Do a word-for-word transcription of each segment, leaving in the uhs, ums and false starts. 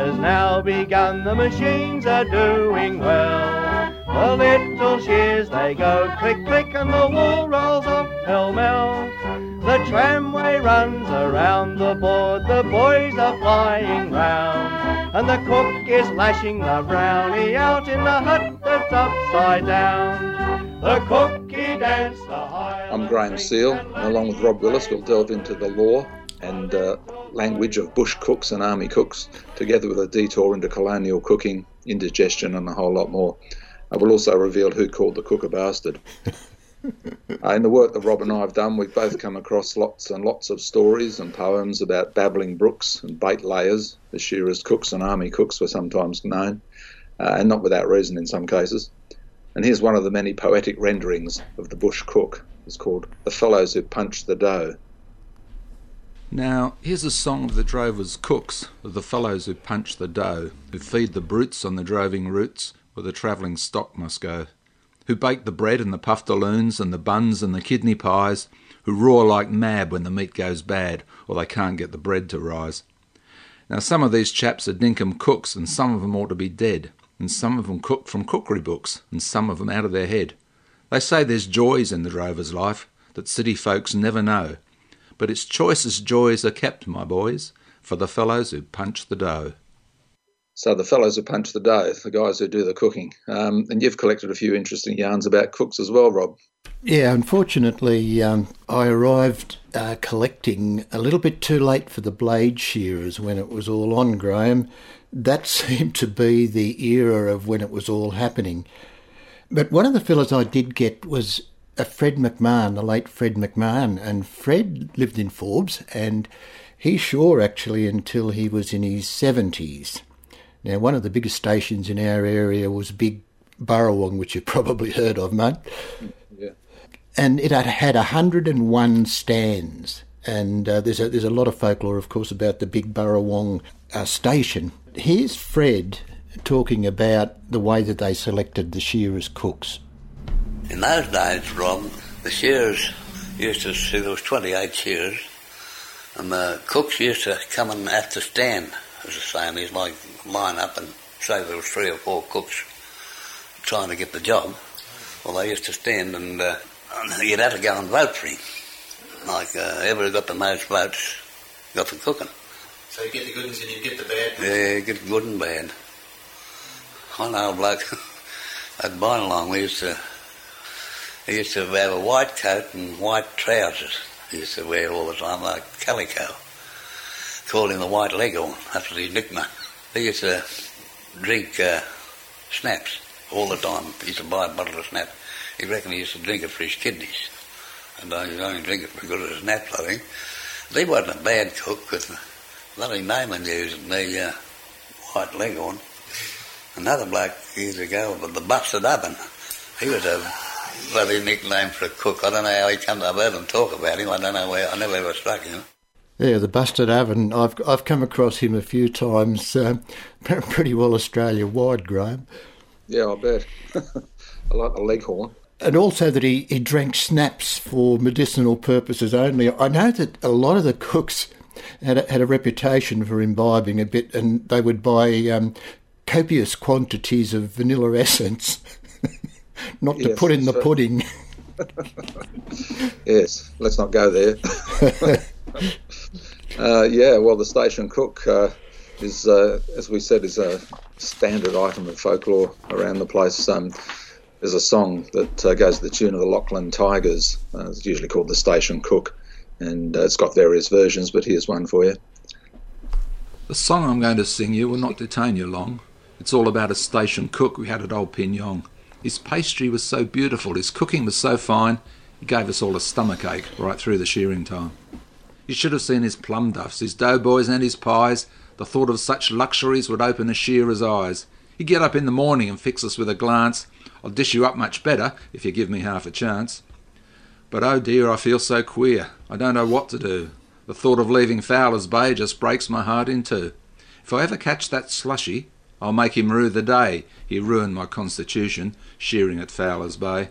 has now begun, the machines are doing well. The little shears, they go click, click, and the wool rolls off pell-mell. The tramway runs around the board, the boys are flying round, and the cook is lashing the brownie out in the hut that's upside down. The cookie dance, the high... I'm Graham Seal, and along with Rob Willis, we'll delve into the law and uh, language of bush cooks and army cooks, together with a detour into colonial cooking, indigestion, and a whole lot more. I will also reveal who called the cook a bastard. uh, in the work that Rob and I have done, we've both come across lots and lots of stories and poems about babbling brooks and bait layers, as shearers cooks and army cooks were sometimes known, uh, and not without reason in some cases. And here's one of the many poetic renderings of the bush cook. It's called The Fellows Who Punch the Dough. Now, here's a song of the drovers' cooks, of the fellows who punch the dough, who feed the brutes on the droving routes where the travelling stock must go, who bake the bread and the puftaloons and the buns and the kidney pies, who roar like mad when the meat goes bad or they can't get the bread to rise. Now, some of these chaps are dinkum cooks, and some of them ought to be dead, and some of them cooked from cookery books, and some of them out of their head. They say there's joys in the drover's life that city folks never know, but its choicest joys are kept, my boys, for the fellows who punch the dough. So the fellows who punch the dough, the guys who do the cooking. Um, and you've collected a few interesting yarns about cooks as well, Rob. Yeah, unfortunately, um, I arrived uh, collecting a little bit too late for the blade shearers when it was all on, Graham. That seemed to be the era of when it was all happening. But one of the fellows I did get was a Fred McMahon, the late Fred McMahon, and Fred lived in Forbes, and he shore actually until he was in his seventies. Now, one of the biggest stations in our area was Big Burrawong, which you've probably heard of, mate. Yeah. And it had had one hundred and one stands, and uh, there's, a, there's a lot of folklore, of course, about the Big Burrawong uh, station. Here's Fred talking about the way that they selected the shearers' cooks. In those days, Rob, the shearers used to see there was twenty-eight shearers, and the cooks used to come and at the stand, as the same is, like line up and say there was three or four cooks trying to get the job. Well, they used to stand and uh, you'd have to go and vote for him. Like, uh, whoever got the most votes got the cooking. So you get the good ones and you get the bad? Yeah, you get good and bad. I know a bloke at Bynalong, we used to, he used to have a white coat and white trousers. He used to wear all the time, like calico. Called him the White Leghorn, that's what his nickname. He used to drink uh, snaps all the time. He used to buy a bottle of snap. He reckoned he used to drink it for his kidneys. And uh, he only drink it because of his snaps, I think. But he wasn't a bad cook, because the bloody name and using the uh, White Leghorn. Another bloke years ago, but the Busted Oven. He was a bloody nickname for a cook. I don't know how he come to have heard them talk about him. I don't know where. I never ever struck him. Yeah, the Busted Oven. I've I've come across him a few times. Uh, pretty well Australia wide, Graham. Yeah, I bet. I like the Leghorn. And also that he, he drank snaps for medicinal purposes only. I know that a lot of the cooks had a, had a reputation for imbibing a bit, and they would buy um, copious quantities of vanilla essence, not to yes, put in the so. pudding. Yes, let's not go there. uh, yeah, well, the station cook uh, is, uh, as we said, is a standard item of folklore around the place. Um, there's a song that uh, goes to the tune of the Lachlan Tigers. Uh, it's usually called the Station Cook, and uh, it's got various versions, but here's one for you. The song I'm going to sing you will not detain you long. It's all about a station cook we had at Old Pinyong. His pastry was so beautiful, his cooking was so fine, he gave us all a stomachache right through the shearing time. You should have seen his plum duffs, his doughboys and his pies. The thought of such luxuries would open a shearer's eyes. He'd get up in the morning and fix us with a glance. I'll dish you up much better if you give me half a chance. But oh dear, I feel so queer. I don't know what to do. The thought of leaving Fowler's Bay just breaks my heart in two. If I ever catch that slushy, I'll make him rue the day he ruined my constitution, shearing at Fowler's Bay.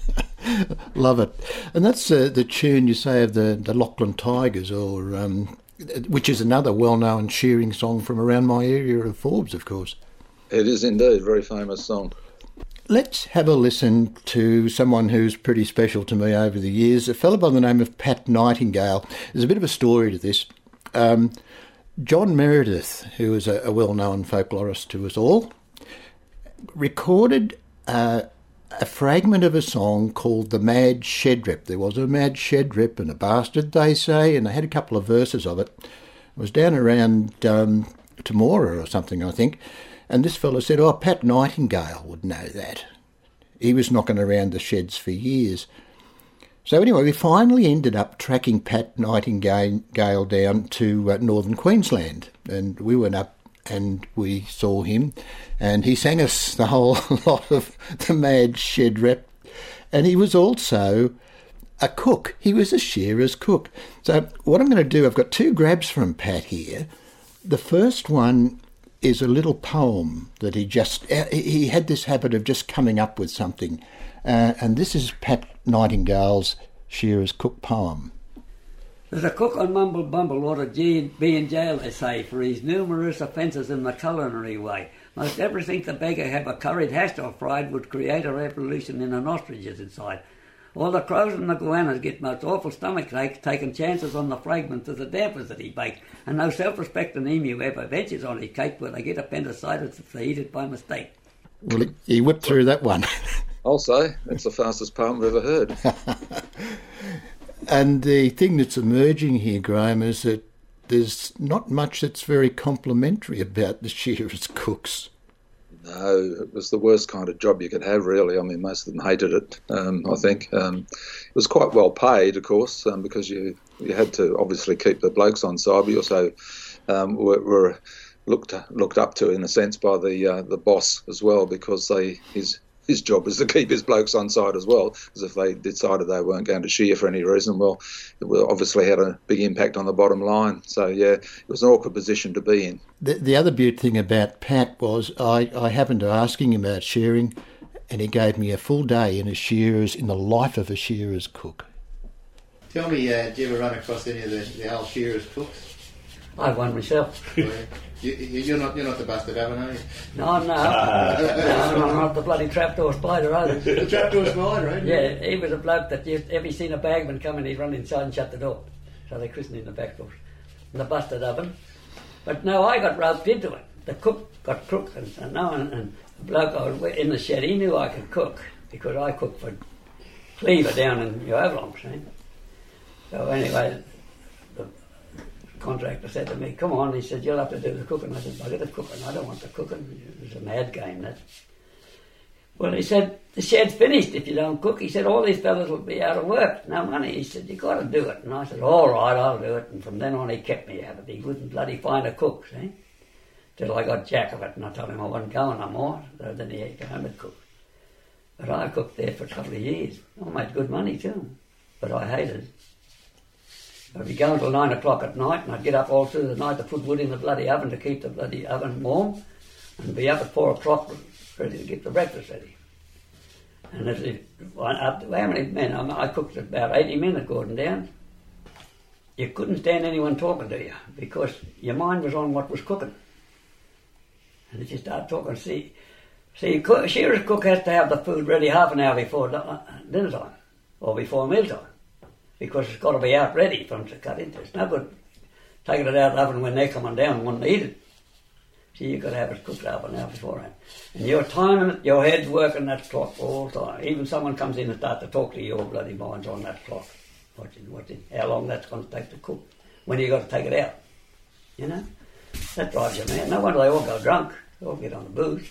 Love it. And that's uh, the tune you say of the, the Lachlan Tigers, or um, which is another well-known shearing song from around my area of Forbes, of course. It is indeed a very famous song. Let's have a listen to someone who's pretty special to me over the years, a fellow by the name of Pat Nightingale. There's a bit of a story to this. Um, John Meredith, who is a, a well-known folklorist to us all, recorded uh, a fragment of a song called The Mad Shed Rep. There was a mad shed rep and a bastard, they say, and they had a couple of verses of it. It was down around um, Temora or something, I think, and this fellow said, oh, Pat Nightingale would know that. He was knocking around the sheds for years. So anyway, we finally ended up tracking Pat Nightingale down to uh, northern Queensland, and we went up and we saw him, and he sang us the whole lot of The Mad Shed Rep, and he was also a cook. He was a shearer's cook. So what I'm going to do, I've got two grabs from Pat here. The first one is a little poem that he just, he had this habit of just coming up with something, uh, and this is Pat Nightingale's shearer's cook poem. There's a cook on Mumble Bumble ought to be in jail, they say, for his numerous offences in the culinary way. Most everything the beggar have a curried hash or fried would create a revolution in an ostrich's inside. All the crows and the goannas get most awful stomach aches, taking chances on the fragments of the dampers that he baked, and no self-respecting emu ever ventures on his cake where they get appendicitis if they eat it by mistake. Well, he whipped through that one. I'll say, it's the fastest poem I've ever heard. And the thing that's emerging here, Graham, is that there's not much that's very complimentary about the shearers' cooks. No, it was the worst kind of job you could have, really. I mean, most of them hated it, um, I think. Um, it was quite well paid, of course, um, because you, you had to obviously keep the blokes on side, but you also um, were, were looked looked up to, in a sense, by the uh, the boss as well, because they his his job was to keep his blokes on side as well, because if they decided they weren't going to shear for any reason, well, it obviously had a big impact on the bottom line. So, yeah, it was an awkward position to be in. The, the other beaut thing about Pat was I, I happened to asking him about shearing, and he gave me a full day in a shearer's, in the life of a shearer's cook. Tell me, uh, do you ever run across any of the, the old shearer's cooks? I've one myself. you, you, you're not you're not the busted oven, are you? No, no. no, I'm not the bloody trapdoor spider either. The trapdoor spider, eh? Yeah, he was a bloke that used, if he seen a bagman coming, he'd run inside and shut the door. So they christened him the back doors. The busted oven. But no, I got roped into it. The cook got cooked, and, and, and, and the bloke I was in the shed, he knew I could cook, because I cooked for Cleaver down in New Avalon, see? So anyway, the contractor said to me, come on, he said, you'll have to do the cooking. I said, I get the cooking, I don't want the cooking. It was a mad game, that. Well, he said, the shed's finished if you don't cook. He said, all these fellas will be out of work, no money. He said, you've got to do it. And I said, all right, I'll do it. And from then on, he kept me out of it. He wouldn't bloody find a cook, see? Till I got jack of it, and I told him I wasn't going no more. So then he came and cooked. But I cooked there for a couple of years. I made good money too, but I hated it. I'd be going till nine o'clock at night, and I'd get up all through the night to put wood in the bloody oven to keep the bloody oven warm, and be up at four o'clock ready to get the breakfast ready. And as if, up to how many men? I, mean, I cooked about eighty men at Gordon Downs. You couldn't stand anyone talking to you, because your mind was on what was cooking. And if you start talking, see, see, cook, shearer's cook has to have the food ready half an hour before dinner time, or before meal time, because it's got to be out ready for them to cut into. It's no good taking it out of the oven when they're coming down and want to eat it. So you've got to have it cooked half an hour beforehand. And you're timing it, your head's working that clock all the time. Even someone comes in and starts to talk to you, your bloody mind's on that clock, watching, watching how long that's going to take to cook, when you've got to take it out, you know? That drives you mad. No wonder they all go drunk. They all get on the booze.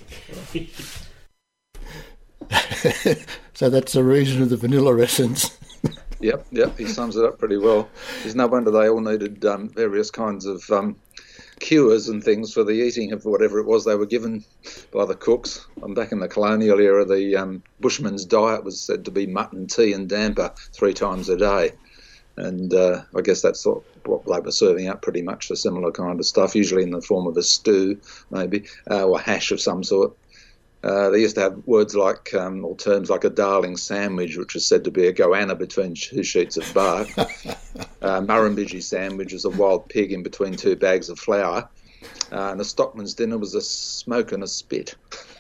So that's the reason of the vanilla essence. Yep, yep, he sums it up pretty well. There's no wonder they all needed um, various kinds of um, cures and things for the eating of whatever it was they were given by the cooks. Um, back in the colonial era, the um, bushman's diet was said to be mutton, tea and damper three times a day. And uh, I guess that's what they were serving up, pretty much the similar kind of stuff, usually in the form of a stew, maybe, uh, or hash of some sort. Uh, they used to have words like, um, or terms like a darling sandwich, which was said to be a goanna between two sheets of bark. uh, Murrumbidgee sandwich was a wild pig in between two bags of flour. Uh, and a stockman's dinner was a smoke and a spit.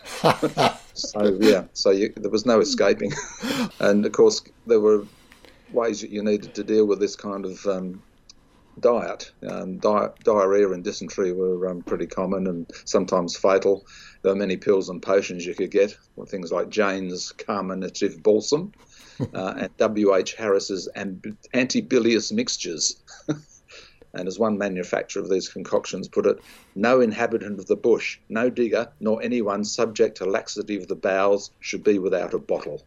So, yeah, so you, there was no escaping. And, of course, there were ways that you needed to deal with this kind of um, diet. Um, di- diarrhea and dysentery were um, pretty common and sometimes fatal. There were many pills and potions you could get, things like Jane's Carminative Balsam uh, and W H Harris's amb- Antibilious Mixtures. And as one manufacturer of these concoctions put it, no inhabitant of the bush, no digger, nor anyone subject to laxity of the bowels should be without a bottle.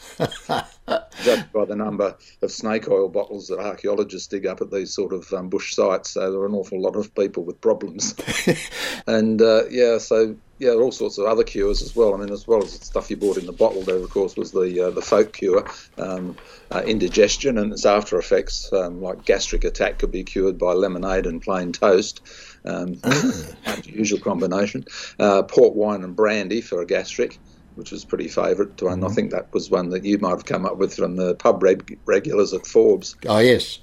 Judged by the number of snake oil bottles that archaeologists dig up at these sort of um, bush sites, so there are an awful lot of people with problems. And, uh, yeah, so, yeah, there are all sorts of other cures as well. I mean, as well as the stuff you bought in the bottle, there, of course, was the uh, the folk cure, um, uh, indigestion and its after effects, um, like gastric attack could be cured by lemonade and plain toast. Um, unusual combination. Uh, port wine and brandy for a gastric, which was pretty favourite to one. Mm-hmm. I think that was one that you might have come up with from the pub reg- regulars at Forbes. Oh, yes.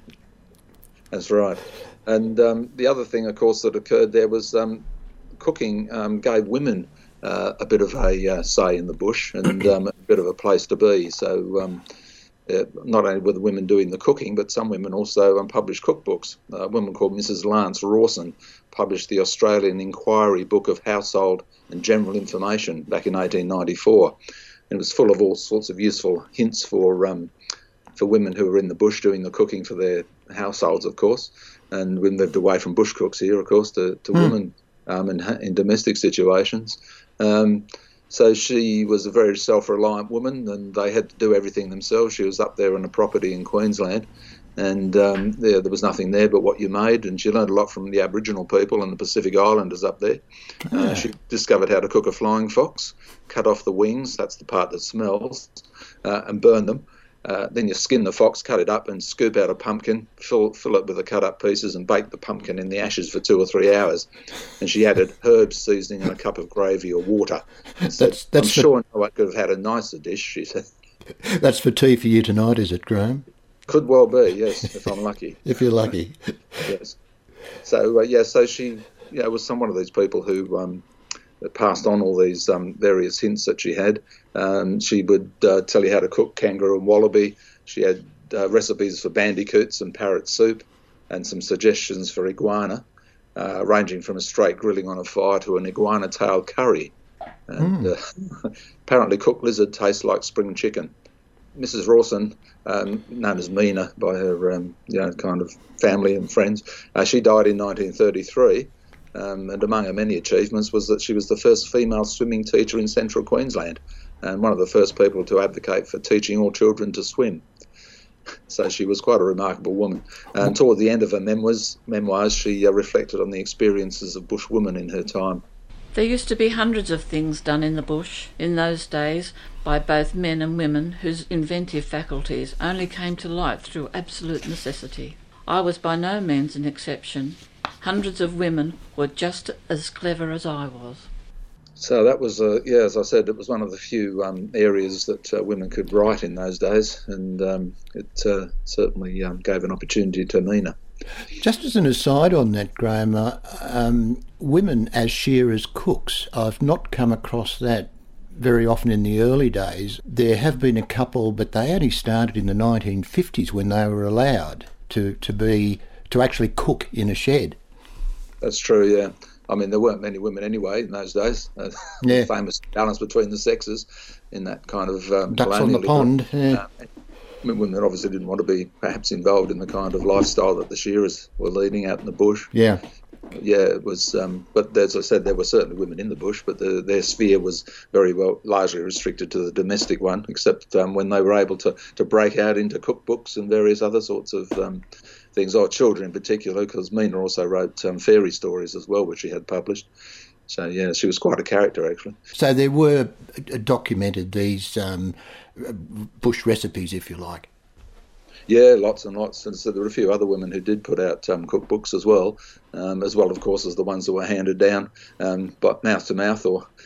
That's right. And um, the other thing, of course, that occurred there was um, cooking um, gave women uh, a bit of a uh, say in the bush and um, a bit of a place to be. So um, uh, not only were the women doing the cooking, but some women also um, published cookbooks. A woman called Missus Lance Rawson published the Australian Inquiry Book of Household and General Information back in eighteen ninety-four. And it was full of all sorts of useful hints for um, for women who were in the bush doing the cooking for their households, of course, and we lived away from bush cooks here, of course, to, to mm. women um, in, in domestic situations. Um, so she was a very self-reliant woman, and they had to do everything themselves. She was up there on a property in Queensland, and um, there, there was nothing there but what you made, and she learned a lot from the Aboriginal people and the Pacific Islanders up there. Yeah. Uh, she discovered how to cook a flying fox, cut off the wings, that's the part that smells, uh, and burn them. Uh, then you skin the fox, cut it up, and scoop out a pumpkin, fill, fill it with the cut-up pieces, and bake the pumpkin in the ashes for two or three hours. And she added herbs, seasoning, and a cup of gravy or water. So that's, that's I'm for, sure no one could have had a nicer dish, she said. That's for tea for you tonight, is it, Graham? Could well be, yes, if I'm lucky. If you're lucky. Yes. So, uh, yeah, so she you know, was some one of these people who um, passed on all these um, various hints that she had. Um, she would uh, tell you how to cook kangaroo and wallaby. She had uh, recipes for bandicoots and parrot soup and some suggestions for iguana, uh, ranging from a straight grilling on a fire to an iguana tail curry. And mm. uh, apparently cooked lizard tastes like spring chicken. Missus Rawson, um, known as Mina by her um, you know, kind of family and friends, uh, she died in nineteen thirty-three. Um, and among her many achievements was that she was the first female swimming teacher in central Queensland and one of the first people to advocate for teaching all children to swim. So she was quite a remarkable woman. And toward the end of her memoirs, memoirs she uh, reflected on the experiences of bush women in her time. There used to be hundreds of things done in the bush in those days by both men and women whose inventive faculties only came to light through absolute necessity. I was by no means an exception. Hundreds of women were just as clever as I was. So that was, uh, yeah, as I said, it was one of the few um, areas that uh, women could write in those days, and um, it uh, certainly um, gave an opportunity to Mina. Just as an aside on that, Graham, uh, um, women as shearers cooks, I've not come across that very often in the early days. There have been a couple, but they only started in the nineteen fifties when they were allowed to, to be to actually cook in a shed. That's true, yeah. I mean, there weren't many women anyway in those days. Uh, yeah. The famous balance between the sexes in that kind of um, ducks on the pond. Yeah. Uh, women that obviously didn't want to be perhaps involved in the kind of lifestyle that the shearers were leading out in the bush. Yeah. Yeah, it was. Um, but as I said, there were certainly women in the bush, but the, their sphere was very well largely restricted to the domestic one, except um, when they were able to, to break out into cookbooks and various other sorts of um, things, or children in particular, because Mina also wrote um, fairy stories as well, which she had published. So, yeah, she was quite a character, actually. So there were documented these um, bush recipes, if you like. Yeah, lots and lots. And so there were a few other women who did put out um, cookbooks as well, um, as well, of course, as the ones that were handed down, um, but mouth to mouth or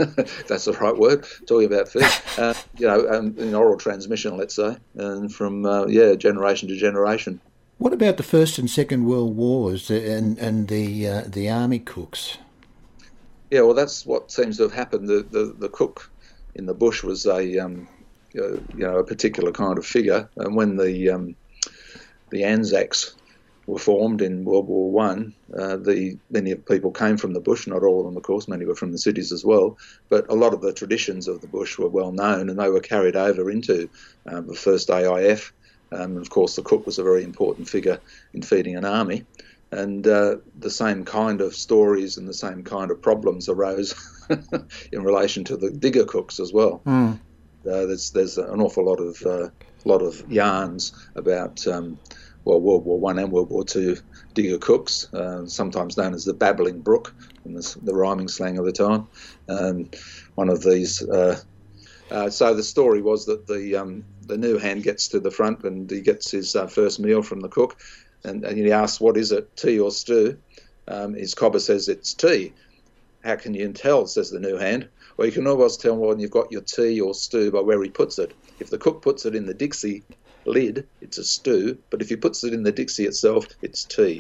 that's the right word, talking about food, uh, you know, um, in oral transmission, let's say, and from, uh, yeah, generation to generation. What about the First and Second World Wars and, and the uh, the army cooks? Yeah, well, that's what seems to have happened. The the, the cook in the bush was a, um, uh, you know, a particular kind of figure, and when the um, the Anzacs were formed in World War One, uh, the many people came from the bush. Not all of them, of course. Many were from the cities as well. But a lot of the traditions of the bush were well known, and they were carried over into uh, the first A I F. Um, and of course, the cook was a very important figure in feeding an army. And uh, the same kind of stories and the same kind of problems arose in relation to the digger cooks as well. Mm. Uh, there's there's an awful lot of uh, lot of yarns about. Um, Well, World War One and World War Two digger cooks, uh, sometimes known as the Babbling Brook, in the, the rhyming slang of the time. Um, one of these. Uh, uh, so the story was that the um, the new hand gets to the front and he gets his uh, first meal from the cook, and, and he asks, "What is it, tea or stew?" Um, his cobber says, "It's tea." "How can you tell?" says the new hand. "Well, you can always tell when you've got your tea or stew by where he puts it. If the cook puts it in the Dixie lid, it's a stew, but if he puts it in the Dixie itself, it's tea."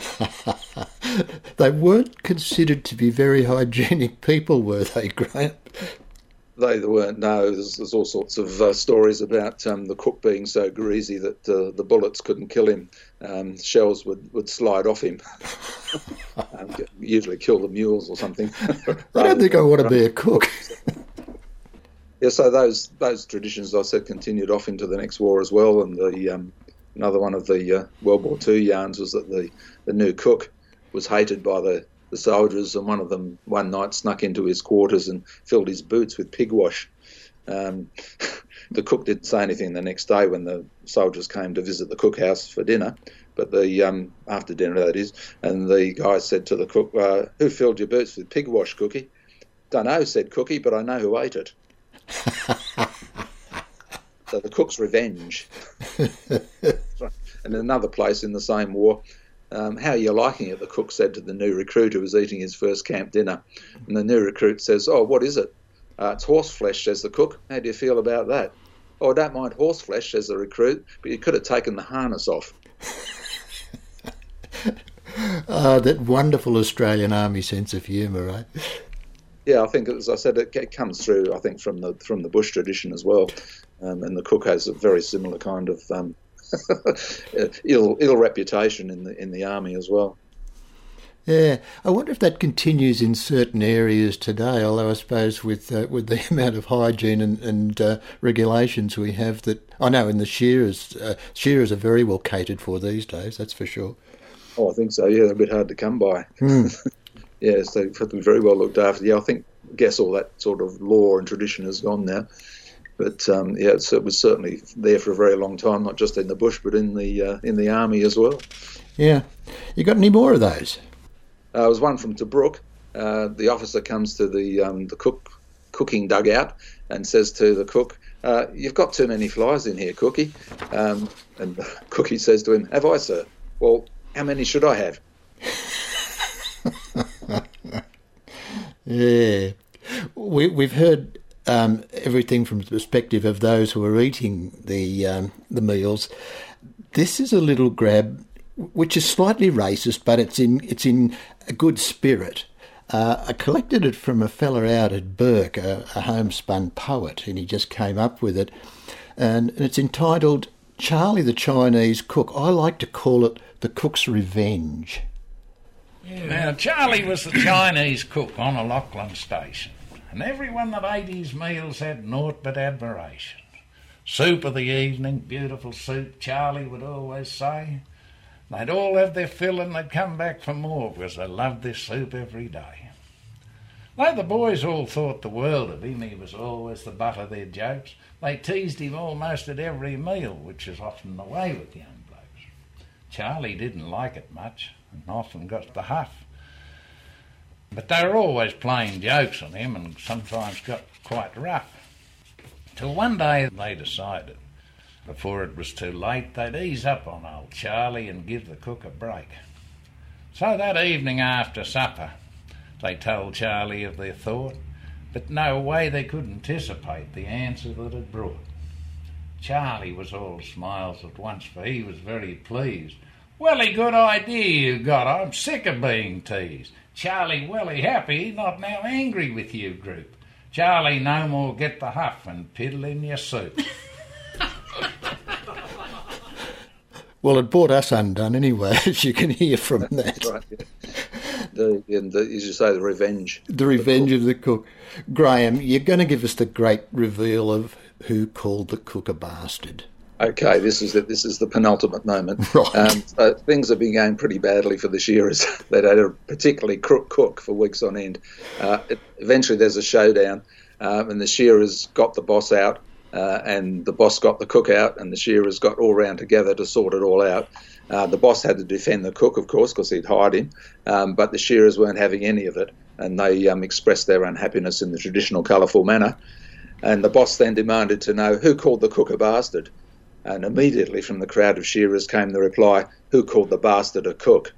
They weren't considered to be very hygienic people, were they, Graham? They weren't, no. There's, there's all sorts of uh, stories about um, the cook being so greasy that uh, the bullets couldn't kill him. Um, shells would, would slide off him. um, usually kill the mules or something. I don't think I want to be a cook. Yeah, so those those traditions, I said, continued off into the next war as well. And the um, another one of the uh, World War Two yarns was that the, the new cook was hated by the, the soldiers, and one of them one night snuck into his quarters and filled his boots with pig wash. Um, the cook didn't say anything the next day when the soldiers came to visit the cookhouse for dinner, but the um, after dinner, that is, and the guy said to the cook, uh, "Who filled your boots with pig wash, Cookie?" "Don't know," said Cookie, "but I know who ate it." So the cook's revenge. And in another place in the same war, um, "How are you liking it?" the cook said to the new recruit who was eating his first camp dinner. And the new recruit says, "Oh, what is it?" Uh, "It's horse flesh," says the cook. "How do you feel about that?" "Oh, I don't mind horse flesh," says the recruit, "but you could have taken the harness off." Ah, that wonderful Australian Army sense of humour, right? Yeah, I think, as I said, it, it comes through, I think, from the from the bush tradition as well. Um, and the cook has a very similar kind of um, ill ill reputation in the in the army as well. Yeah, I wonder if that continues in certain areas today. Although I suppose with uh, with the amount of hygiene and, and uh, regulations we have, that I know in the shearers, uh, shearers are very well catered for these days. That's for sure. Oh, I think so. Yeah, they're a bit hard to come by. Mm. Yes, they've had to be very well looked after. Yeah, I think, guess all that sort of law and tradition has gone now. But um, yeah, it's, it was certainly there for a very long time, not just in the bush, but in the uh, in the army as well. Yeah, you got any more of those? Uh, there was one from Tobruk. Uh, the officer comes to the um, the cook cooking dugout and says to the cook, uh, "You've got too many flies in here, Cookie." Um, and Cookie says to him, "Have I, sir?" "Well, how many should I have?" Yeah, we, we've heard um, everything from the perspective of those who are eating the um, the meals. This is a little grab, which is slightly racist, but it's in it's in a good spirit. Uh, I collected it from a fella out at Burke, a, a homespun poet, and he just came up with it, and, and it's entitled "Charlie the Chinese Cook." I like to call it the Cook's Revenge. Yeah. Now, Charlie was the Chinese cook on a Lachlan station, and everyone that ate his meals had naught but admiration. "Soup of the evening, beautiful soup," Charlie would always say. They'd all have their fill and they'd come back for more because they loved this soup every day. Though the boys all thought the world of him, he was always the butt of their jokes. They teased him almost at every meal, which is often the way with young blokes. Charlie didn't like it much and often got the huff. But they were always playing jokes on him and sometimes got quite rough. Till one day they decided, before it was too late, they'd ease up on old Charlie and give the cook a break. So that evening after supper, they told Charlie of their thought, but no way they could anticipate the answer that it brought. Charlie was all smiles at once, for he was very pleased. "Welly, good idea you got. I'm sick of being teased. Charlie welly happy, not now angry with you group. Charlie no more get the huff and piddle in your soup." Well, it brought us undone anyway, as you can hear from that. That's right, yeah. The, and the, as you say, the revenge. The revenge of the cook. Graham, you're going to give us the great reveal of who called the cook a bastard. Okay, this is the, this is the penultimate moment. Right. Um, so things have been going pretty badly for the shearers. They'd had a particularly crook cook for weeks on end. Uh, it, eventually there's a showdown, um, and the shearers got the boss out, uh, and the boss got the cook out, and the shearers got all round together to sort it all out. Uh, the boss had to defend the cook, of course, because he'd hired him, um, but the shearers weren't having any of it, and they um, expressed their unhappiness in the traditional colourful manner. And the boss then demanded to know who called the cook a bastard. And immediately from the crowd of shearers came the reply, "Who called the bastard a cook?"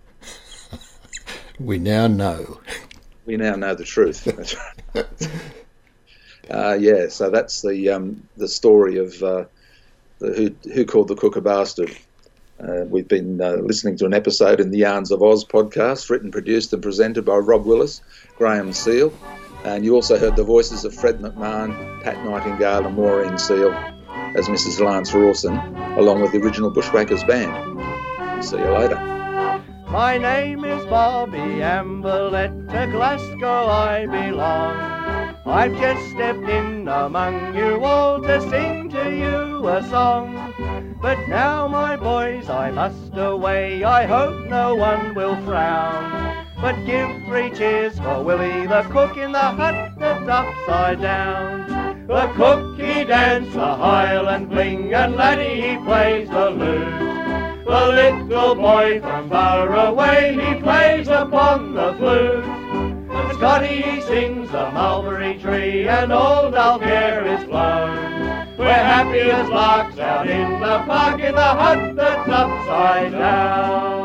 We now know. We now know the truth. That's right. uh, yeah, so that's the um, the story of uh, the who who called the cook a bastard. Uh, we've been uh, listening to an episode in the Yarns of Oz podcast, written, produced and presented by Rob Willis, Graham Seal, and you also heard the voices of Fred McMahon, Pat Nightingale and Maureen Seal as Missus Lance Rawson, along with the original Bushwhackers band. See you later. My name is Bobby Amberlett, to Glasgow I belong. I've just stepped in among you all to sing to you a song. But now, my boys, I must away, I hope no one will frown. But give three cheers for Willie the cook in the hut that's upside down. The cook he danced the Highland fling, and laddie he plays the lute. The little boy from far away, he plays upon the flute. And Scotty he sings the mulberry tree, and old Alcare is blown. We're happy as larks out in the park in the hut that's upside down.